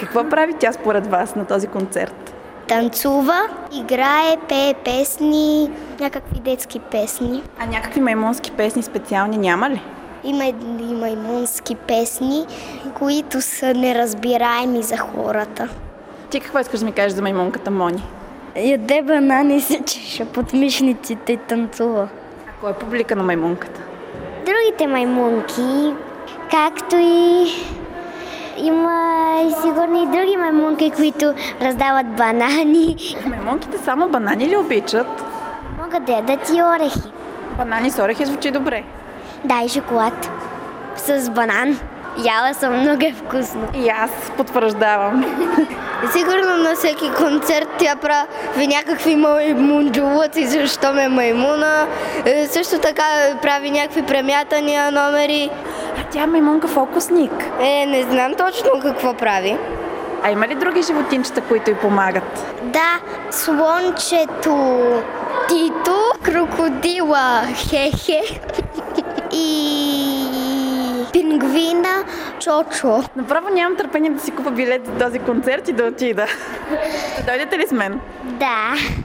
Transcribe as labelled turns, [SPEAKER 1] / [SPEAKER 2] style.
[SPEAKER 1] Какво прави тя според вас на този концерт?
[SPEAKER 2] Танцува, играе, пее песни, някакви детски песни.
[SPEAKER 1] А някакви маймунски песни специални няма ли?
[SPEAKER 2] Има и маймунски песни, които са неразбираеми за хората.
[SPEAKER 1] Ти какво искаш да ми кажеш за маймунката Мони?
[SPEAKER 2] Яде банани, се чеша под мишниците и танцува.
[SPEAKER 1] А кой е публика на маймунката?
[SPEAKER 2] Другите маймунки, както и има и сигурно и други маймунки, които раздават банани.
[SPEAKER 1] Маймунките само банани ли обичат?
[SPEAKER 2] Могат да ядат и орехи.
[SPEAKER 1] Банани с орехи звучи добре.
[SPEAKER 2] Да, и шоколад с банан. Яла съм, много е вкусно.
[SPEAKER 1] И аз потвърждавам.
[SPEAKER 3] Сигурно на всеки концерт тя прави някакви маймунджулъци, защо ме маймуна. Също така прави някакви премятания, номери.
[SPEAKER 1] А тя е маймунка фокусник.
[SPEAKER 3] Не знам точно какво прави.
[SPEAKER 1] А има ли други животинчета, които й помагат?
[SPEAKER 2] Да, слончето Тито, крокодила Хехе и пингвина Чочо.
[SPEAKER 1] Направо нямам търпение да си купа билет за този концерт и да отида. Ще дойдете ли с мен?
[SPEAKER 2] Да.